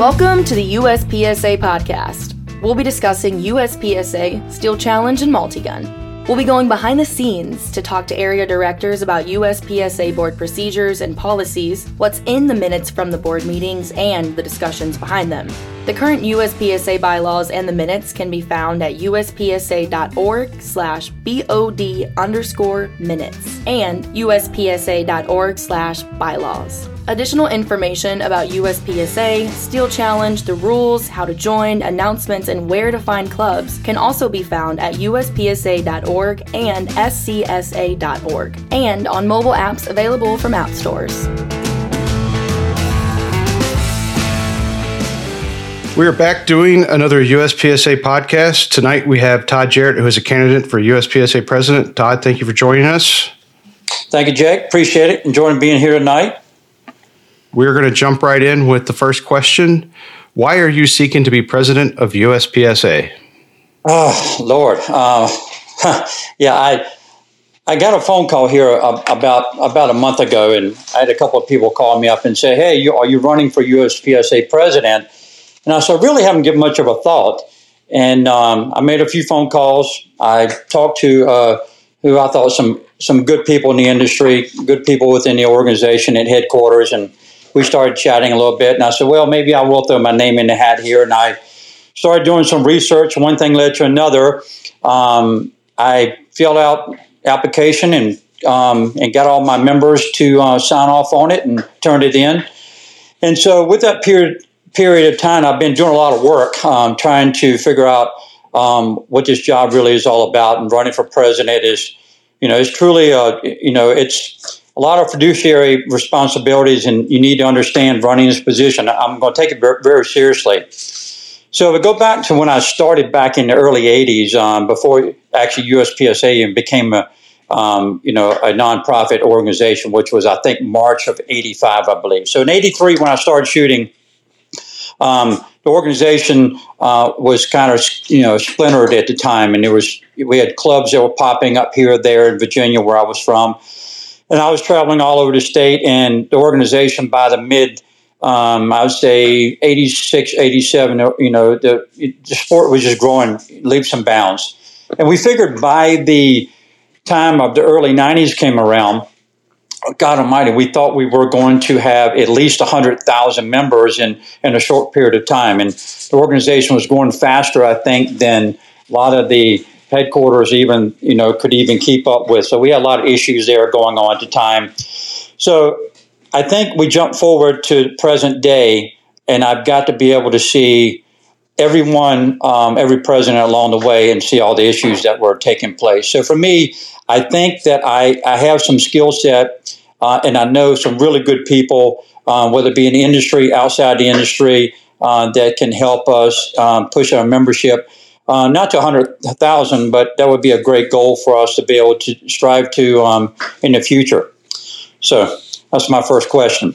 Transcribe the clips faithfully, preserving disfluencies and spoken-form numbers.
Welcome to the U S P S A podcast. We'll be discussing U S P S A, Steel Challenge, and Multigun. We'll be going behind the scenes to talk to area directors about U S P S A board procedures and policies, what's in the minutes from the board meetings, and the discussions behind them. The current U S P S A bylaws and the minutes can be found at uspsa.org slash BOD underscore minutes and uspsa.org slash bylaws. Additional information about U S P S A, Steel Challenge, the rules, how to join, announcements, and where to find clubs can also be found at uspsa dot org and s c s a dot org, and on mobile apps available from app stores. We are back doing another U S P S A podcast. Tonight we have Todd Jarrett, who is a candidate for U S P S A president. Todd, thank you for joining us. Thank you, Jake. Appreciate it. Enjoying being here tonight. We're going to jump right in with the first question. Why are you seeking to be president of U S P S A? Oh, Lord. Uh, yeah, I I got a phone call here about about a month ago, and I had a couple of people call me up and say, hey, you, are you running for U S P S A president? And I said, I really haven't given much of a thought. And um, I made a few phone calls. I talked to uh, who I thought some some good people in the industry, good people within the organization at headquarters, and we started chatting a little bit. And I said, well, maybe I will throw my name in the hat here. And I started doing some research. One thing led to another. Um, I filled out application and um, and got all my members to uh, sign off on it and turned it in. And so with that period period of time, I've been doing a lot of work um, trying to figure out um, what this job really is all about. And running for president is, you know, it's truly, a, you know, it's a lot of fiduciary responsibilities, and you need to understand running this position. I'm going to take it very, very seriously. So if we go back to when I started back in the early eighties, um, before actually U S P S A became a, um, you know, a nonprofit organization, which was, I think, March of eighty-five, I believe. So in eighty-three, when I started shooting, um, the organization uh, was kind of, you know, splintered at the time, and there was we had clubs that were popping up here or there in Virginia, where I was from. And I was traveling all over the state, and the organization by the mid, um, I would say eighty-six, eighty-seven, you know, the, the sport was just growing leaps and bounds. And we figured by the time of the early nineties came around, God almighty, we thought we were going to have at least one hundred thousand members in, in a short period of time. And the organization was going faster, I think, than a lot of the headquarters even, you know, could even keep up with. So we had a lot of issues there going on at the time. So I think we jumped forward to present day, and I've got to be able to see everyone, um, every president along the way, and see all the issues that were taking place. So for me, I think that I, I have some skill set, uh, and I know some really good people, uh, whether it be in the industry, outside the industry, uh, that can help us um, push our membership. Uh, not to one hundred thousand, but that would be a great goal for us to be able to strive to um, in the future. So that's my first question.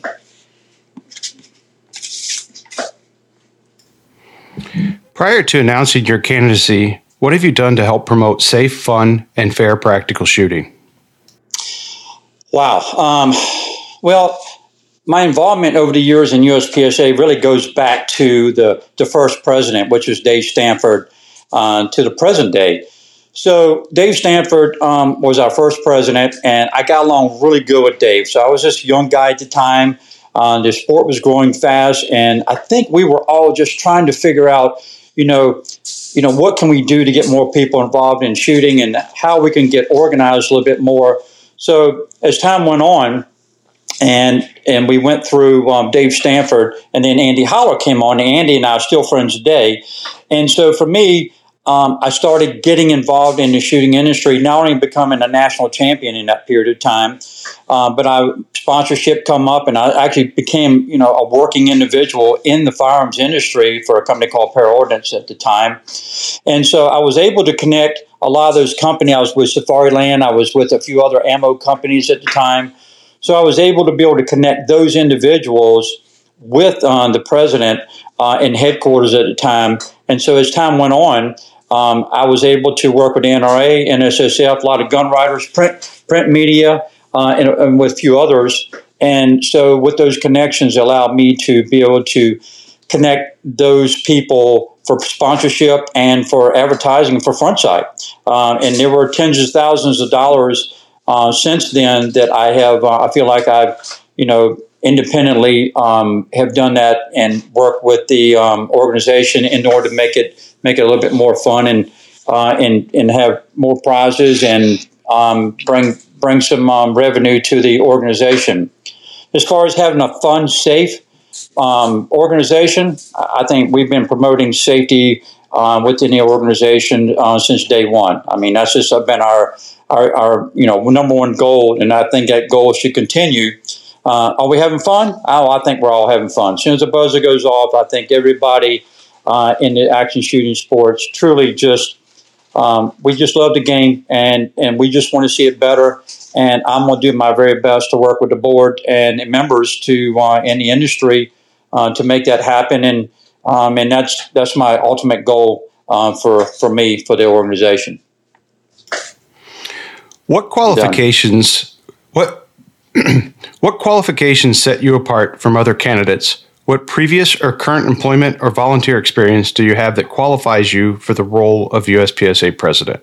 Prior to announcing your candidacy, what have you done to help promote safe, fun, and fair practical shooting? Wow. Um, well, my involvement over the years in U S P S A really goes back to the, the first president, which was Dave Stanford, Uh, to the present day. So Dave Stanford um, was our first president, and I got along really good with Dave. So I was this young guy at the time. Uh, the sport was growing fast, and I think we were all just trying to figure out, you know, you know, what can we do to get more people involved in shooting, and how we can get organized a little bit more. So as time went on, and and we went through um, Dave Stanford, and then Andy Holler came on, and Andy and I are still friends today. And so for me, Um, I started getting involved in the shooting industry, not only becoming a national champion in that period of time, uh, but I sponsorship come up, and I actually became, you know, a working individual in the firearms industry for a company called Paraordnance at the time. And so I was able to connect a lot of those companies. I was with Safariland. I was with a few other ammo companies at the time. So I was able to be able to connect those individuals with uh, the president uh, in headquarters at the time. And so as time went on, um, I was able to work with the N R A, N S S F, a lot of gun writers, print print media, uh, and, and with a few others. And so with those connections, allowed me to be able to connect those people for sponsorship and for advertising and for Frontside. Uh, and there were tens of thousands of dollars uh, since then that I have, uh, I feel like I've, you know, independently um, have done that and worked with the um, organization in order to make it make it a little bit more fun and uh, and and have more prizes and um, bring bring some um, revenue to the organization. As far as having a fun, safe um, organization, I think we've been promoting safety uh, within the organization uh, since day one. I mean, that's just been our, our our you know number one goal, and I think that goal should continue. Uh, are we having fun? Oh, I think we're all having fun. As soon as the buzzer goes off, I think everybody uh, in the action shooting sports truly just, um, we just love the game, and, and we just want to see it better. And I'm going to do my very best to work with the board and members to uh, in the industry uh, to make that happen. And um, and that's that's my ultimate goal uh, for, for me, for the organization. What qualifications, what What qualifications set you apart from other candidates? What previous or current employment or volunteer experience do you have that qualifies you for the role of U S P S A president?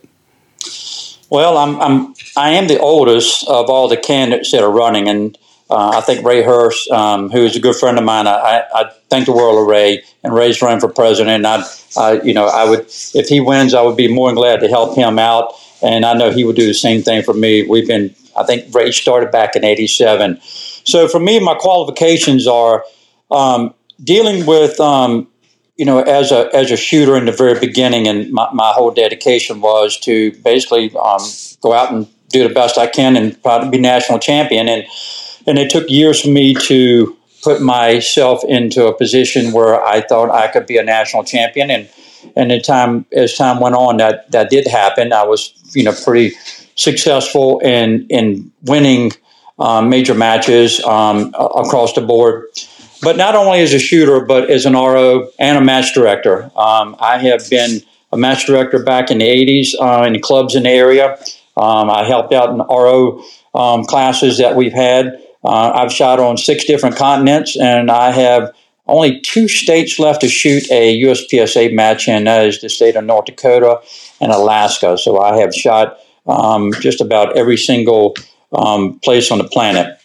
Well, I'm, I'm I am the oldest of all the candidates that are running, and uh, I think Ray Hurst, um, who is a good friend of mine, I, I thank the world of Ray, and Ray's running for president. And I, I, you know, I would, if he wins, I would be more than glad to help him out, and I know he would do the same thing for me. We've been, I think Ray started back in eighty-seven. So for me, my qualifications are um, dealing with, um, you know, as a as a shooter in the very beginning, and my, my whole dedication was to basically um, go out and do the best I can and probably be national champion. And and it took years for me to put myself into a position where I thought I could be a national champion. And and the time as time went on, that that did happen. I was, you know, pretty successful in in winning um, major matches um, across the board. But not only as a shooter, but as an R O and a match director. Um, I have been a match director back in the eighties uh, in clubs in the area. Um, I helped out in R O um, classes that we've had. Uh, I've shot on six different continents, and I have only two states left to shoot a U S P S A match in. That is the state of North Dakota and Alaska. So I have shot um, just about every single um, place on the planet.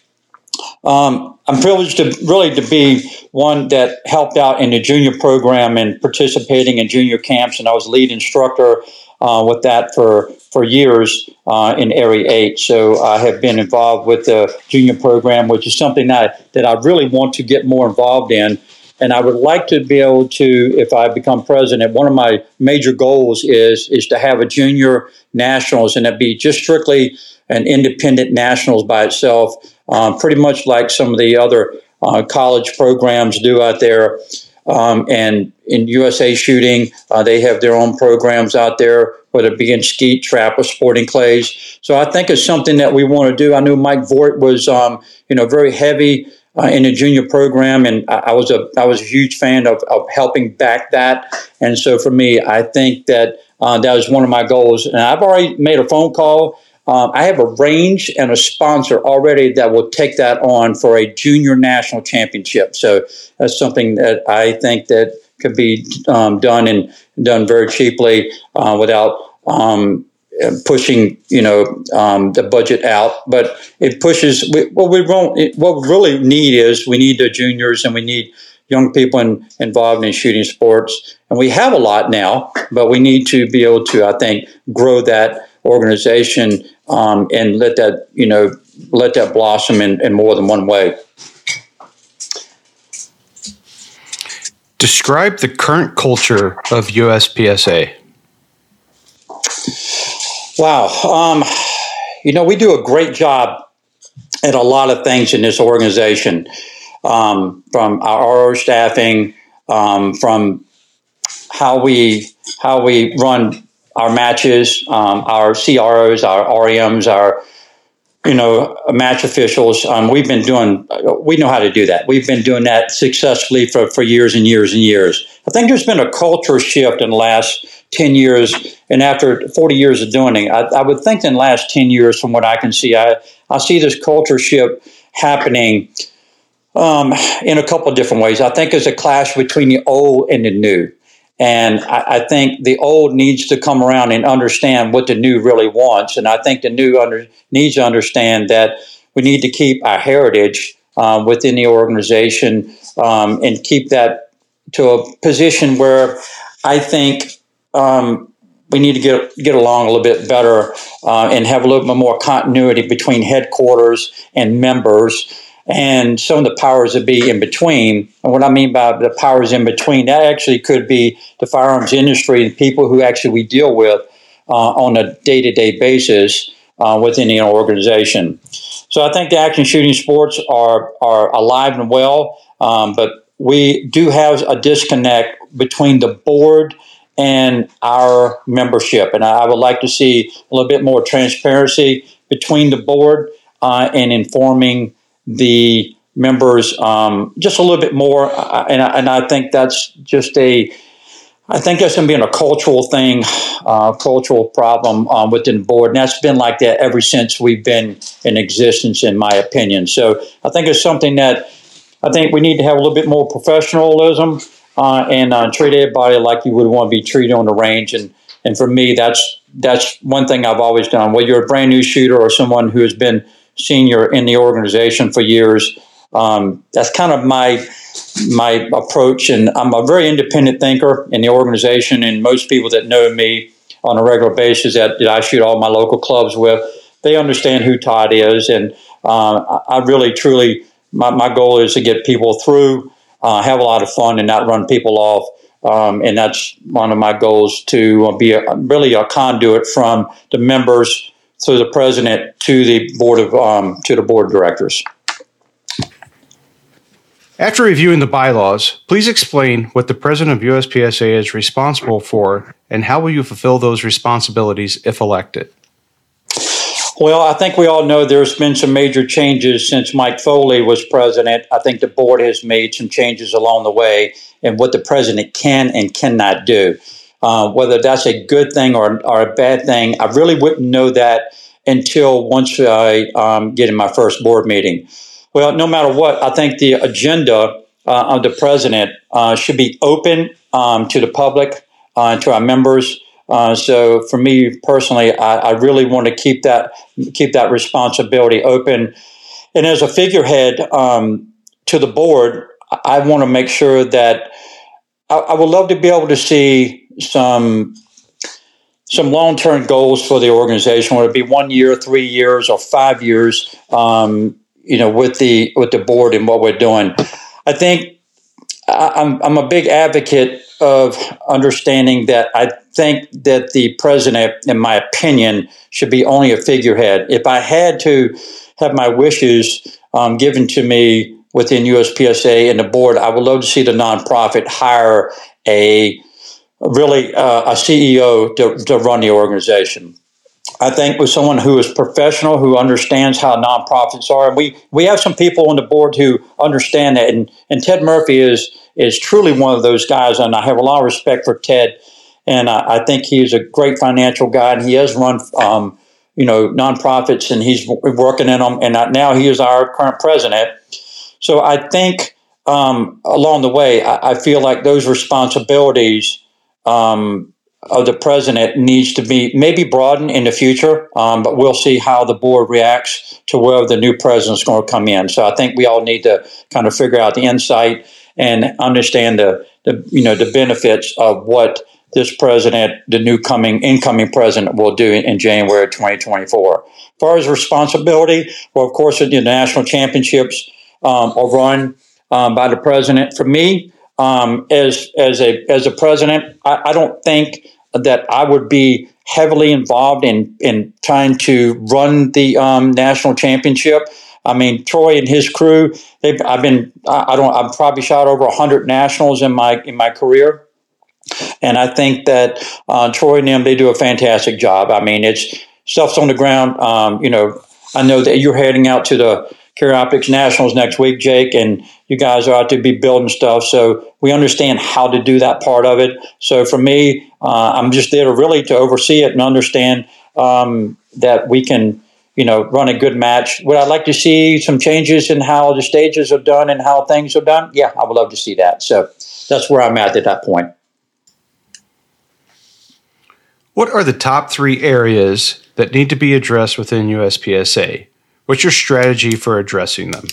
Um, I'm privileged to really to be one that helped out in the junior program and participating in junior camps, and I was lead instructor uh, with that for for years uh, in Area eight. So I have been involved with the junior program, which is something that that I really want to get more involved in. And I would like to be able to, if I become president, one of my major goals is is to have a junior nationals, and that'd be just strictly an independent nationals by itself, um, pretty much like some of the other uh, college programs do out there. Um, and in U S A Shooting, uh, they have their own programs out there, whether it be in skeet, trap, or sporting clays. So I think it's something that we want to do. I knew Mike Voigt was, um, you know, very heavy uh, in the junior program, and I, I was a I was a huge fan of, of helping back that. And so for me, I think that uh, that was one of my goals. And I've already made a phone call. Um, I have arranged and a sponsor already that will take that on for a junior national championship. So that's something that I think that could be um, done and done very cheaply uh, without um, pushing, you know, um, the budget out. But it pushes. We, what we won't. It, what we really need is we need the juniors, and we need young people in, involved in shooting sports. And we have a lot now, but we need to be able to, I think, grow that organization um, and let that, you know, let that blossom in, in more than one way. Describe the current culture of U S P S A. Wow. Um, you know, we do a great job at a lot of things in this organization, um, from our R O staffing, um, from how we how we run our matches, um, our C R Os, our R E Ms, our, you know, match officials. Um, we've been doing, we know how to do that. We've been doing that successfully for, for years and years and years. I think there's been a culture shift in the last ten years. And after forty years of doing it, I, I would think in the last ten years, from what I can see, I, I see this culture shift happening Um, in a couple of different ways. I think there's a clash between the old and the new. And I, I think the old needs to come around and understand what the new really wants. And I think the new under, needs to understand that we need to keep our heritage um, within the organization um, and keep that to a position where I think um, we need to get get along a little bit better uh, and have a little bit more continuity between headquarters and members and some of the powers that be in between. And what I mean by the powers in between, that actually could be the firearms industry and people who actually we deal with uh, on a day-to-day basis uh, within the organization. So I think the action shooting sports are, are alive and well, um, but we do have a disconnect between the board and our membership. And I, I would like to see a little bit more transparency between the board uh, and informing the members um, just a little bit more, uh, and, I, and I think that's just a, I think that's going to be a cultural thing, uh, cultural problem um, within the board, and that's been like that ever since we've been in existence, in my opinion. So I think it's something that I think we need to have a little bit more professionalism uh, and uh, treat everybody like you would want to be treated on the range, and and for me, that's that's one thing I've always done. Whether you're a brand new shooter or someone who has been senior in the organization for years. Um, that's kind of my my approach, and I'm a very independent thinker in the organization, and most people that know me on a regular basis that, that I shoot all my local clubs with, they understand who Todd is, and uh, I really, truly, my, my goal is to get people through, uh, have a lot of fun, and not run people off, um, and that's one of my goals, to be a, really a conduit from the members through the president to the board of um, to the board of directors. After reviewing the bylaws, please explain what the president of U S P S A is responsible for, and how will you fulfill those responsibilities if elected? Well, I think we all know there's been some major changes since Mike Foley was president. I think the board has made some changes along the way in what the president can and cannot do. Uh, whether that's a good thing or, or a bad thing, I really wouldn't know that until once I um, get in my first board meeting. Well, no matter what, I think the agenda uh, of the president uh, should be open um, to the public, uh, to our members. Uh, so for me personally, I, I really want to keep that keep that responsibility open. And as a figurehead um, to the board, I want to make sure that I, I would love to be able to see some some long-term goals for the organization, whether it be one year, three years, or five years, um, you know, with the with the board and what we're doing. I think I'm I'm a big advocate of understanding that I think that the president, in my opinion, should be only a figurehead. If I had to have my wishes um, given to me within U S P S A and the board, I would love to see the nonprofit hire a really uh, a C E O to, to run the organization. I think with someone who is professional, who understands how nonprofits are, and we, we have some people on the board who understand that, and, and Ted Murphy is is truly one of those guys, and I have a lot of respect for Ted, and I, I think he's a great financial guy, and he has run um, you know nonprofits, and he's working in them, and now he is our current president. So I think um, along the way, I, I feel like those responsibilities Um, of the president needs to be maybe broadened in the future, um, but we'll see how the board reacts to where the new president's going to come in. So I think we all need to kind of figure out the insight and understand the, the you know the benefits of what this president, the new coming incoming president, will do in, in January twenty twenty-four. As far as responsibility, well, of course, the national championships um, are run um, by the president. For me, Um, as as a as a president, I, I don't think that I would be heavily involved in in trying to run the um, national championship. I mean, Troy and his crew. They've I've been I don't I've probably shot over a hundred nationals in my in my career, and I think that uh, Troy and them, they do a fantastic job. I mean, it's stuff's on the ground. Um, you know, I know that you're heading out to the Carrier Optics Nationals next week, Jake, and you guys are out to be building stuff. So we understand how to do that part of it. So for me, uh, I'm just there to really to oversee it and understand um, that we can, you know, run a good match. Would I like to see some changes in how the stages are done and how things are done? Yeah, I would love to see that. So that's where I'm at at that point. What are the top three areas that need to be addressed within U S P S A? What's your strategy for addressing them?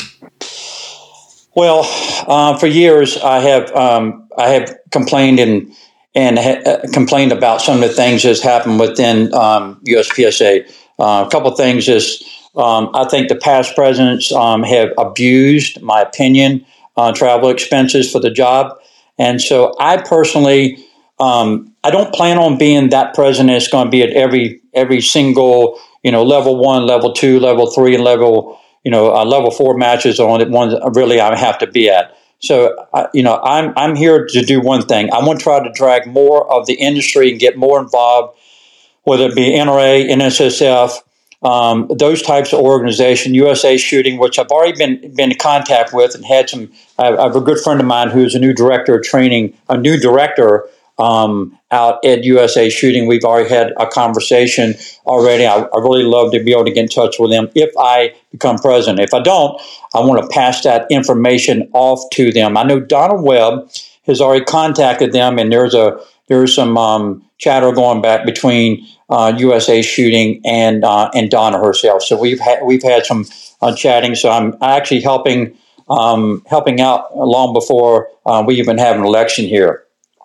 Well, uh, for years I have um, I have complained and and ha- complained about some of the things that's happened within um, U S P S A. Uh, a couple of things is um, I think the past presidents um, have abused, my opinion, uh, travel expenses for the job, and so I personally um, I don't plan on being that president that's going to be at every every single you know level one, level two, level three, and level you know uh, level four matches on it. One really I have to be at. So, uh, you know, I'm I'm here to do one thing. I want to try to drag more of the industry and get more involved, whether it be N R A, N S S F, um, those types of organizations, U S A Shooting, which I've already been been in contact with and had some. I have a good friend of mine who's a new director of training, a new director um, out at U S A Shooting. We've already had a conversation already. I, I really love to be able to get in touch with them if I become president. If I don't, I want to pass that information off to them. I know Donald Webb has already contacted them, and there's a there's some um, chatter going back between uh, U S A Shooting and uh, and Donna herself. So we've had we've had some uh, chatting. So I'm actually helping um, helping out long before uh, we even have an election here.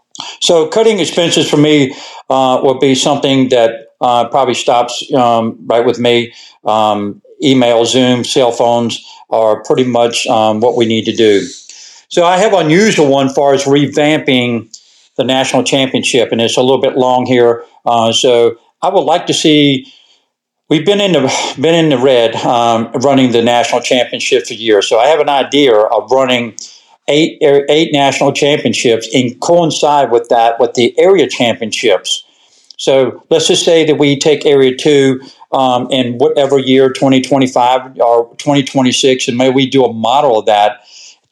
So cutting expenses for me uh, will be something that uh, probably stops um, right with me. Um, email, Zoom, cell phones are pretty much um, what we need to do. So I have an unusual one as far as revamping the national championship, and it's a little bit long here. Uh, so I would like to see. We've been in the been in the red um, running the national championship for years. So I have an idea of running eight eight national championships and coincide with that with the area championships. So let's just say that we take area two um, in whatever year, twenty twenty-five or twenty twenty-six, and maybe we do a model of that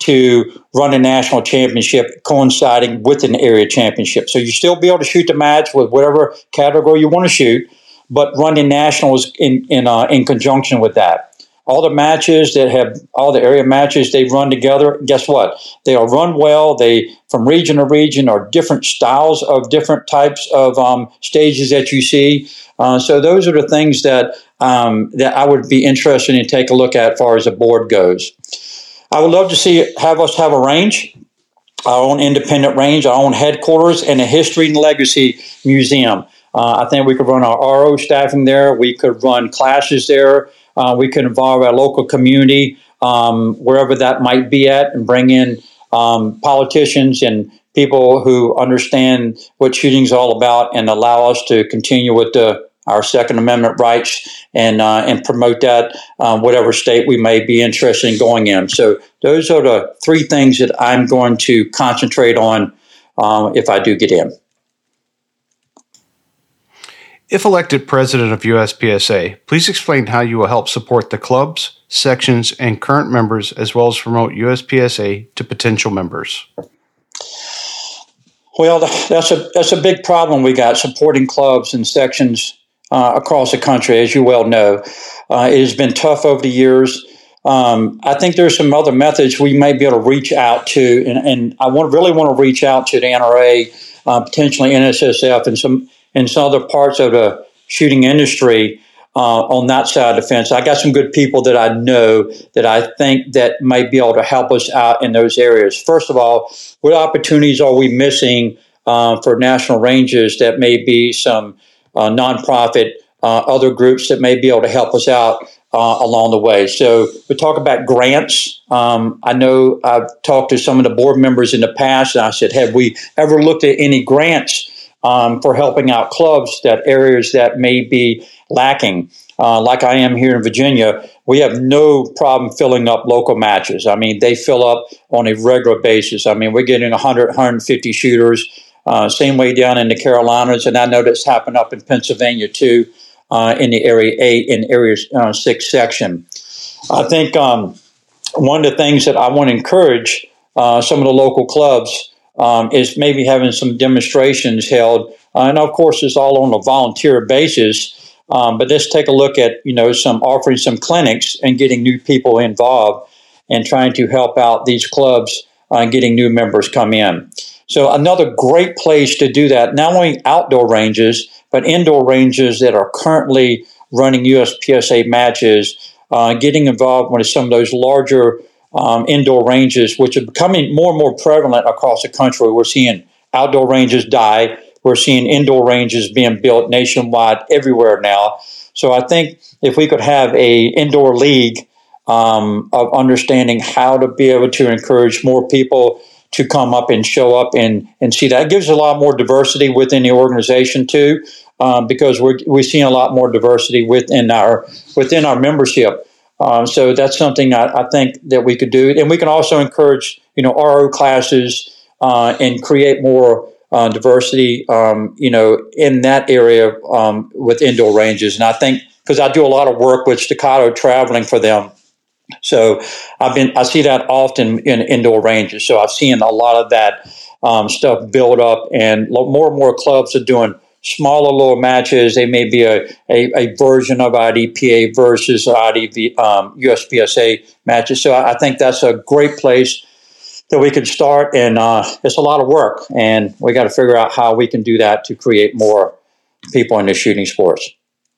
to run a national championship coinciding with an area championship. So you still be able to shoot the match with whatever category you want to shoot, but running nationals in in uh, in conjunction with that. All the matches that have all the area matches, they run together. Guess what? They are run well. They from region to region are different styles of different types of um, stages that you see. Uh, so those are the things that um, that I would be interested in take a look at as far as the board goes. I would love to see have us have a range, our own independent range, our own headquarters, and a history and legacy museum. Uh, I think we could run our R O staffing there. We could run classes there. Uh, we could involve our local community, um, wherever that might be at, and bring in um, politicians and people who understand what shooting is all about, and allow us to continue with the, our Second Amendment rights and uh, and promote that uh, whatever state we may be interested in going in. So those are the three things that I'm going to concentrate on uh, if I do get in. If elected president of U S P S A, please explain how you will help support the clubs, sections, and current members, as well as promote U S P S A to potential members. Well, that's a that's a big problem we got, supporting clubs and sections uh, across the country, as you well know. Uh, it has been tough over the years. Um, I think there's some other methods we may be able to reach out to, and, and I want really want to reach out to the N R A, uh, potentially N S S F, and some and some other parts of the shooting industry uh, on that side of the fence. I got some good people that I know that I think that might be able to help us out in those areas. First of all, what opportunities are we missing uh, for national ranges that may be some uh, nonprofit, uh, other groups that may be able to help us out uh, along the way? So we talk about grants. Um, I know I've talked to some of the board members in the past, and I said, have we ever looked at any grants Um, for helping out clubs that areas that may be lacking? Uh, like I am here in Virginia, we have no problem filling up local matches. I mean, they fill up on a regular basis. I mean, we're getting one hundred, one hundred fifty shooters. Uh, same way down in the Carolinas, and I know that's happened up in Pennsylvania too, uh, in the Area eight and Area uh, six section. I think um, one of the things that I want to encourage uh, some of the local clubs Um, is maybe having some demonstrations held. Uh, and of course, it's all on a volunteer basis Um, but let's take a look at, you know, some offering some clinics and getting new people involved and trying to help out these clubs uh, and getting new members come in. So another great place to do that, not only outdoor ranges, but indoor ranges that are currently running U S P S A matches, uh, getting involved with some of those larger um, indoor ranges, which are becoming more and more prevalent across the country. We're seeing outdoor ranges die. We're seeing indoor ranges being built nationwide everywhere now. So I think if we could have a indoor league um, of understanding how to be able to encourage more people to come up and show up and, and see that, it gives a lot more diversity within the organization too, um, because we're we're seeing a lot more diversity within our within our membership. Um, so that's something I, I think that we could do, and we can also encourage you know R O classes uh, and create more uh, diversity, um, you know, in that area um, with indoor ranges. And I think because I do a lot of work with Staccato traveling for them. So I've been, I see that often in indoor ranges. So I've seen a lot of that um, stuff build up, and more and more clubs are doing smaller little matches. They may be a, a, a version of I D P A versus I D V, um, U S P S A matches. So I, I think that's a great place that we could start, and uh, it's a lot of work, and we got to figure out how we can do that to create more people in the shooting sports.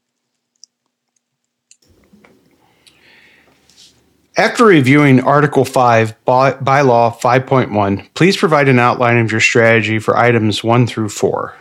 After reviewing Article five, by, Bylaw five point one, please provide an outline of your strategy for items one through four.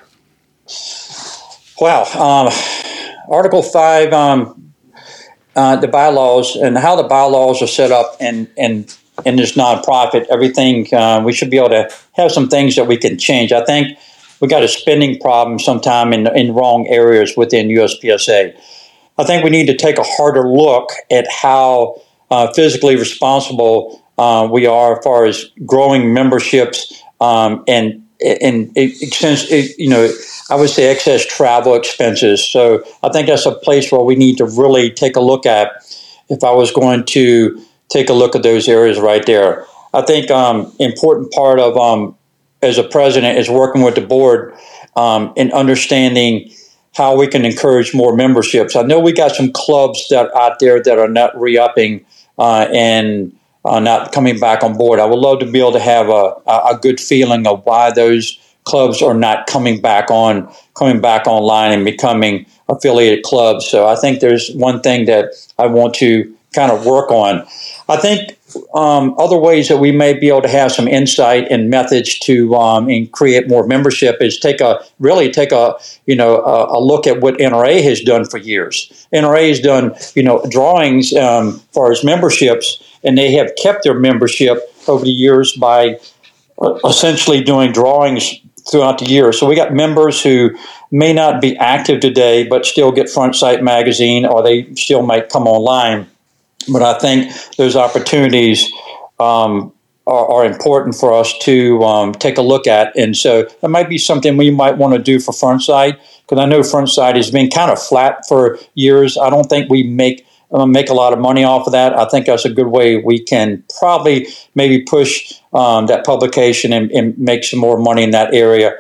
Wow. Um, Article five, um, uh, the bylaws and how the bylaws are set up in, in, in this nonprofit, everything, uh, we should be able to have some things that we can change. I think we got a spending problem sometime in, in wrong areas within U S P S A. I think we need to take a harder look at how Uh, physically responsible uh, we are as far as growing memberships um, and and it, it, it, you know I would say excess travel expenses. So I think that's a place where we need to really take a look at. If I was going to take a look at those areas right there, I think um, important part of um, as a president is working with the board um, and understanding how we can encourage more memberships. I know we got some clubs that are out there that are not re-upping uh, and uh, not coming back on board. I would love to be able to have a, a good feeling of why those clubs are not coming back on, coming back online and becoming affiliated clubs. So I think there's one thing that I want to kind of work on. I think um, other ways that we may be able to have some insight and methods to um, and create more membership is take a really take a you know a, a look at what N R A has done for years. N R A has done you know drawings um, for its memberships, and they have kept their membership over the years by uh, essentially doing drawings throughout the year. So we got members who may not be active today, but still get Front Sight magazine, or they still might come online. But I think those opportunities um, are, are important for us to um, take a look at. And so that might be something we might want to do for Front Sight, because I know Front Sight has been kind of flat for years. I don't think we make uh, make a lot of money off of that. I think that's a good way we can probably maybe push um, that publication and, and make some more money in that area.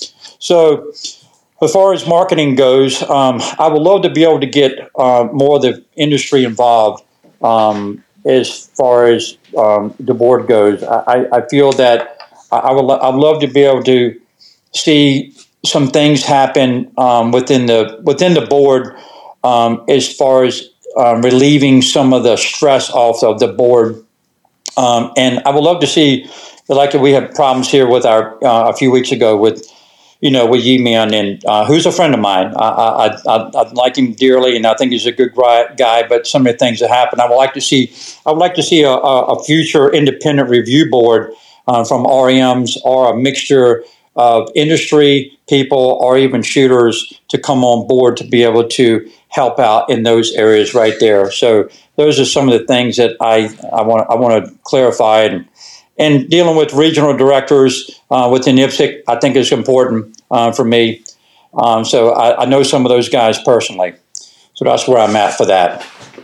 So as far as marketing goes, um, I would love to be able to get uh, more of the industry involved. Um, as far as um, the board goes, I, I feel that I would I'd love to be able to see some things happen um, within the within the board um, as far as um, relieving some of the stress off of the board, um, and I would love to see, like we had problems here with our uh, a few weeks ago with. You know, with Yi-Man, and uh, who's a friend of mine. I, I, I, I like him dearly, and I think he's a good guy. But some of the things that happen, I would like to see. I would like to see a, a future independent review board uh, from R E Ms or a mixture of industry people or even shooters to come on board to be able to help out in those areas right there. So those are some of the things that I I want I want to clarify. And, And dealing with regional directors uh, within I P S C, I think is important uh, for me. Um, so I, I know some of those guys personally. So that's where I'm at for that.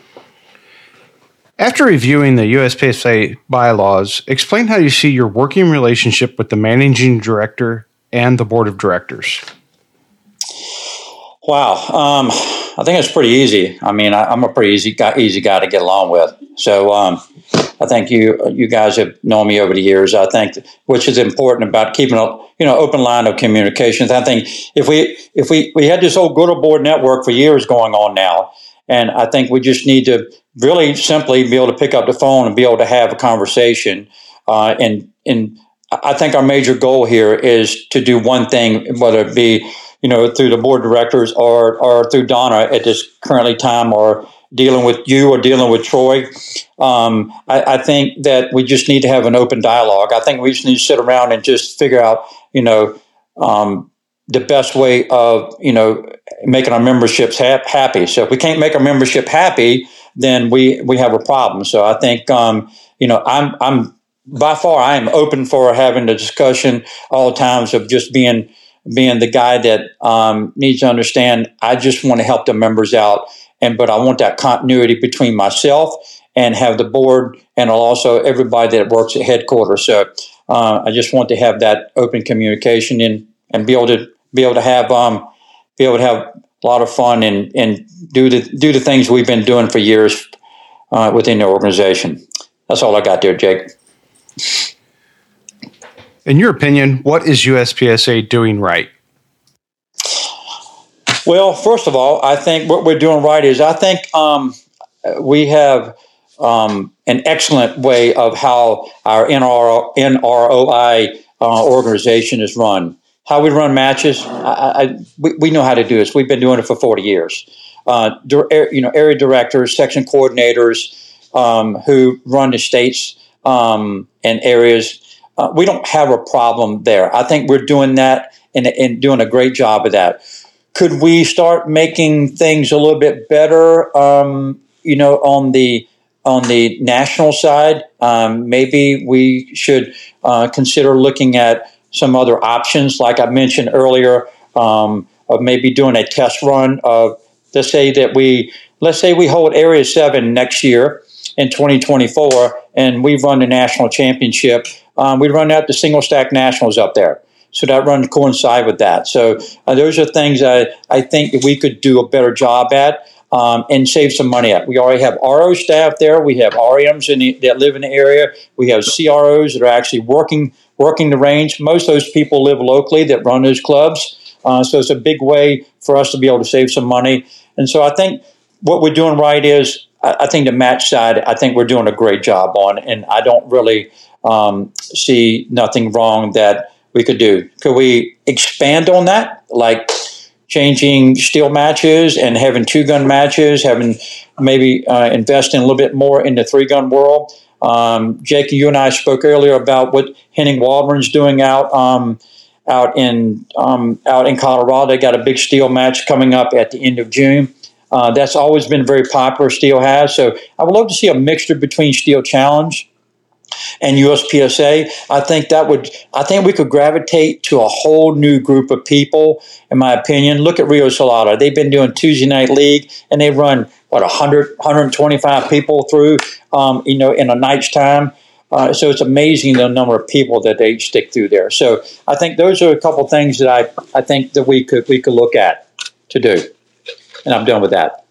After reviewing the U S P S A bylaws, explain how you see your working relationship with the managing director and the board of directors. Wow. Um, I think it's pretty easy. I mean, I, I'm a pretty easy guy, easy guy to get along with. So um, I think you you guys have known me over the years. I think, which is important about keeping a you know open line of communications. I think if we if we we had this old good old board network for years going on now, and I think we just need to really simply be able to pick up the phone and be able to have a conversation. Uh, and and I think our major goal here is to do one thing, whether it be you know, through the board of directors or or through Donna at this currently time, or dealing with you or dealing with Troy. Um, I, I think that we just need to have an open dialogue. I think we just need to sit around and just figure out, you know, um, the best way of, you know, making our memberships ha- happy. So if we can't make our membership happy, then we, we have a problem. So I think, um, you know, I'm, I'm by far, I am open for having the discussion all times of just being, being the guy that um, needs to understand, I just want to help the members out. And, but I want that continuity between myself and have the board and also everybody that works at headquarters. So uh, I just want to have that open communication and, and be able to be able to have um, be able to have a lot of fun and, and do the do the things we've been doing for years uh, within the organization. That's all I got there, Jake. In your opinion, what is U S P S A doing right? Well, first of all, I think what we're doing right is I think um, we have um, an excellent way of how our N R O I uh, organization is run. How we run matches, I, I, we, we know how to do this. We've been doing it for forty years. Uh, you know, area directors, section coordinators um, who run the states um, and areas. Uh, we don't have a problem there. I think we're doing that and, and doing a great job of that. Could we start making things a little bit better? Um, you know, on the on the national side, um, maybe we should uh, consider looking at some other options, like I mentioned earlier, um, of maybe doing a test run of. Let's say that we let's say we hold Area Seven next year in twenty twenty-four, and we run the national championship. Um, we run out the single stack nationals up there. So that run coincide with that. So uh, those are things I, I think that we could do a better job at um, and save some money at. We already have R O staff there. We have R Ms in the, that live in the area. We have C R Os that are actually working working the range. Most of those people live locally that run those clubs. Uh, so it's a big way for us to be able to save some money. And so I think what we're doing right is, I, I think the match side, I think we're doing a great job on. And I don't really um, see nothing wrong that we could do. Could we expand on that? Like changing steel matches and having two gun matches, having maybe uh, investing a little bit more in the three gun world. Um, Jake, you and I spoke earlier about what Henning Waldron's doing out um, out in um, out in Colorado. They got a big steel match coming up at the end of June. Uh, that's always been very popular, steel has. So I would love to see a mixture between Steel Challenge and U S P S A. I think that would, I think we could gravitate to a whole new group of people, in my opinion. Look at Rio Salado. They've been doing Tuesday Night League, and they run, what, one hundred, one hundred twenty-five people through, um, you know, in a night's time. Uh, so it's amazing the number of people that they stick through there. So I think those are a couple things that I, I think that we could we could look at to do. And I'm done with that.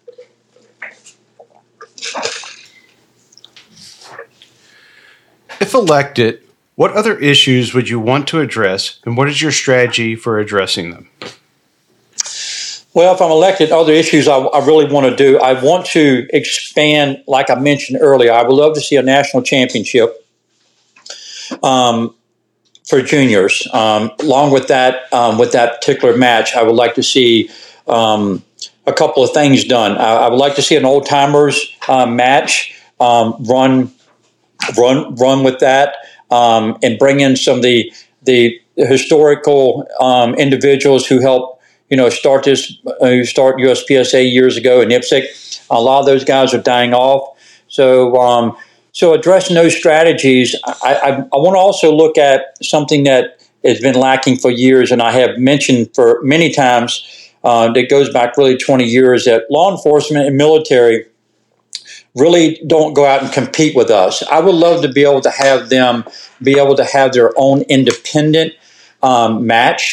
If elected, what other issues would you want to address, and what is your strategy for addressing them? Well, if I'm elected, other issues I, I really want to do, I want to expand, like I mentioned earlier, I would love to see a national championship um, for juniors. Um, along with that, um, with that particular match, I would like to see um, a couple of things done. I, I would like to see an old timers uh, match um, run, run, run with that, um, and bring in some of the the historical um, individuals who helped, you know, start this, uh, who start U S P S A years ago in I P S C. A lot of those guys are dying off. So, um, so addressing those strategies, I, I, I want to also look at something that has been lacking for years, and I have mentioned for many times. Uh, that goes back really twenty years, that law enforcement and military really don't go out and compete with us. I would love to be able to have them be able to have their own independent um, match,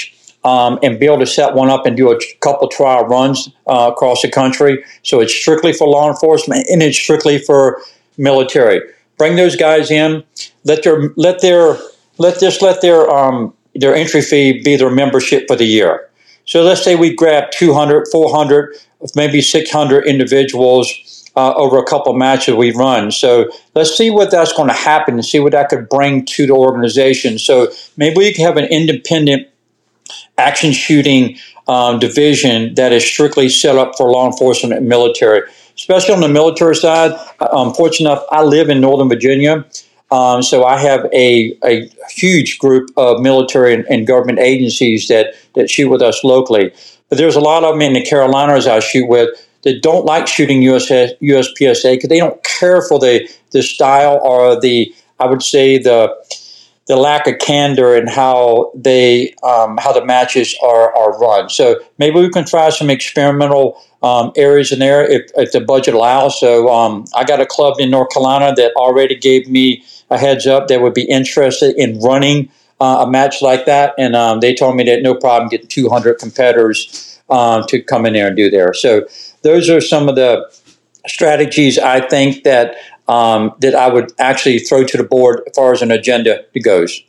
um, and be able to set one up and do a couple trial runs uh, across the country. So it's strictly for law enforcement and it's strictly for military. Bring those guys in. Let their let their let this let their um, their entry fee be their membership for the year. So let's say we grab two hundred, four hundred, maybe six hundred individuals uh, over a couple of matches we run. So let's see what that's going to happen and see what that could bring to the organization. So maybe we can have an independent action shooting um, division that is strictly set up for law enforcement and military. Especially on the military side, um, fortunate enough, I live in Northern Virginia. Um, so I have a, a huge group of military and, and government agencies that, that shoot with us locally. But there's a lot of them in the Carolinas I shoot with that don't like shooting U S U S P S A because they don't care for the, the style or the, I would say, the the lack of candor in how they um, how the matches are, are run. So maybe we can try some experimental um, areas in there if, if the budget allows. So um, I got a club in North Carolina that already gave me a heads up that would be interested in running uh, a match like that. And um, they told me that no problem getting two hundred competitors um, to come in there and do there. So those are some of the strategies I think that um, that I would actually throw to the board as far as an agenda goes.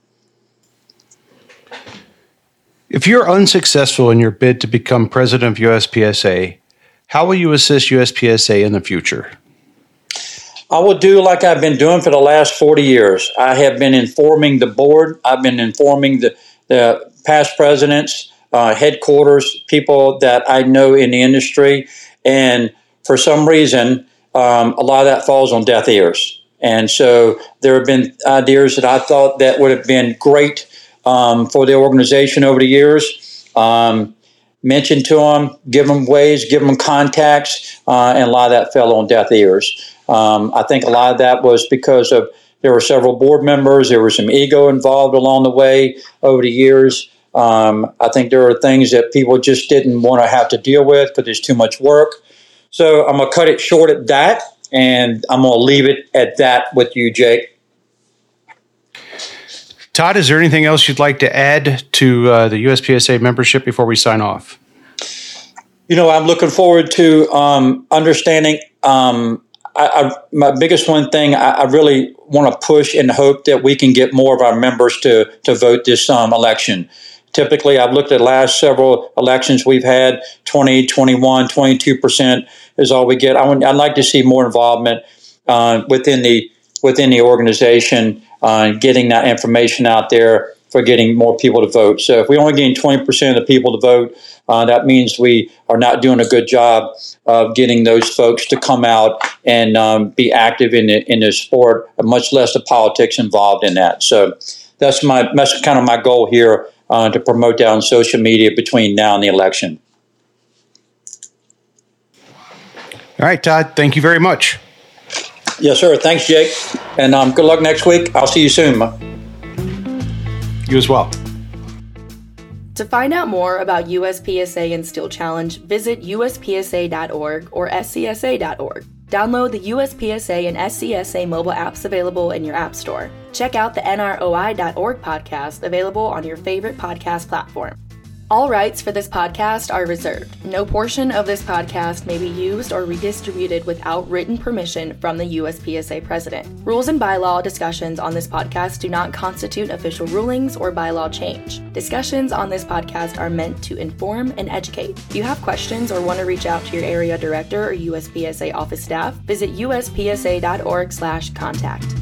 If you're unsuccessful in your bid to become president of U S P S A, how will you assist U S P S A in the future? I will do like I've been doing for the last forty years. I have been informing the board. I've been informing the, the past presidents, uh, headquarters, people that I know in the industry. And for some reason, um, a lot of that falls on deaf ears. And so there have been ideas that I thought that would have been great um, for the organization over the years. Um, mention to them, give them ways, give them contacts, uh, and a lot of that fell on deaf ears. Um, I think a lot of that was because of there were several board members. There was some ego involved along the way over the years. Um, I think there are things that people just didn't want to have to deal with because there's too much work. So I'm going to cut it short at that, and I'm going to leave it at that with you, Jake. Todd, is there anything else you'd like to add to uh, the U S P S A membership before we sign off? You know, I'm looking forward to um, understanding. Um, I, I, my biggest one thing I, I really want to push and hope that we can get more of our members to to vote this um, election. Typically, I've looked at the last several elections we've had, twenty, twenty-one, twenty-two percent is all we get. I would, I'd like to see more involvement uh, within the within the organization, uh, getting that information out there for getting more people to vote. So if we only gain twenty percent of the people to vote, uh, that means we are not doing a good job of getting those folks to come out and um, be active in the, in the sport, much less the politics involved in that. So that's my that's kind of my goal here. Uh, to promote that on social media between now and the election. All right, Todd, thank you very much. Yes, sir. Thanks, Jake. And um, good luck next week. I'll see you soon. You as well. To find out more about U S P S A and Steel Challenge, visit U S P S A dot org or S C S A dot org. Download the U S P S A and S C S A mobile apps available in your app store. Check out the N R O I dot org podcast available on your favorite podcast platform. All rights for this podcast are reserved. No portion of this podcast may be used or redistributed without written permission from the U S P S A president. Rules and bylaw discussions on this podcast do not constitute official rulings or bylaw change. Discussions on this podcast are meant to inform and educate. If you have questions or want to reach out to your area director or U S P S A office staff, visit U S P S A dot org slash contact.